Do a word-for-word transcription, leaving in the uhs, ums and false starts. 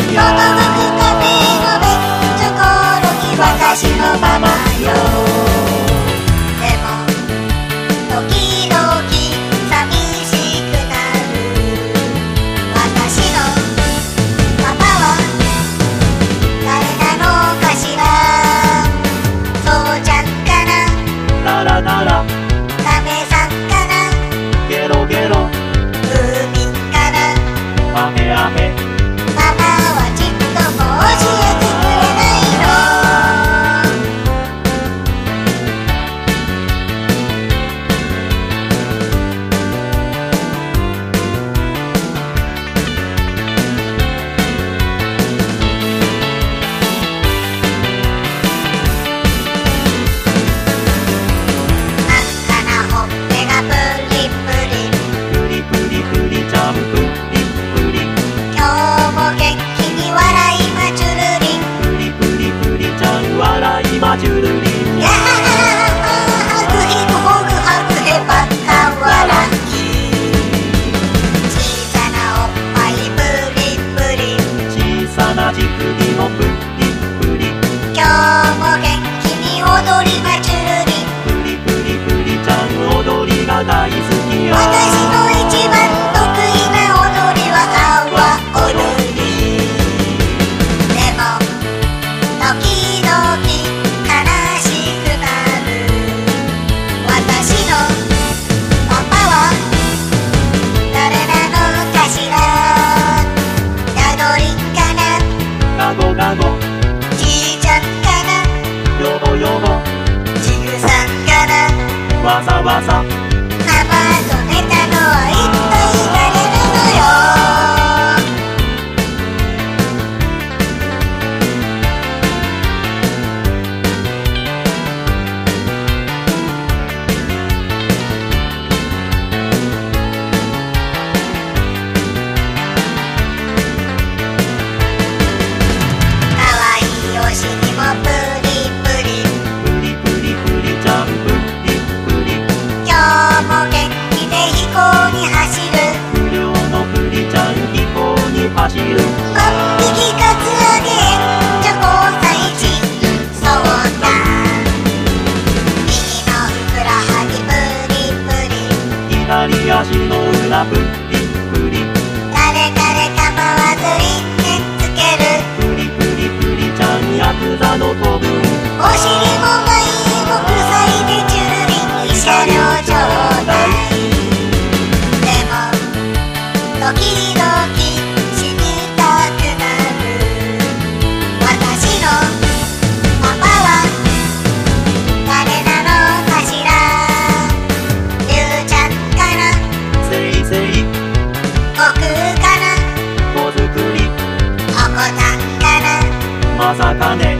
きや。私のままよ。でも時々寂しくなる。私のパパは誰なのかしら。父ちゃんかな。 ならならカメさんかな。 ゲロゲロ海かな。 アヘアヘママはちっとも教えてくれないの。 マジュルリンやハグヒグホグハグヘバカワラキ。小さなおっぱいプリプリ。 小さな乳首もプリプリ。 今日も元気に踊りまちゅるりん。 プリプリプリちゃん踊りが大好きや。 私の一番得意な踊りは阿波踊り。でも時々 ガゴガゴじいちゃんかな。 ヨボヨボジグさんかな。 わざわざママと寝たのは一体誰なのよ。 走るもっぴきかつあげチョコさいち。そうだ右のふくらはぎプリプリ。 左足の裏プリプリ。 誰彼構わず輪廻つける。 プリプリプリちゃんヤクザの子分。 お尻も前も塞いでチュルリン。慰謝料ちょうだい。でも時々まさかね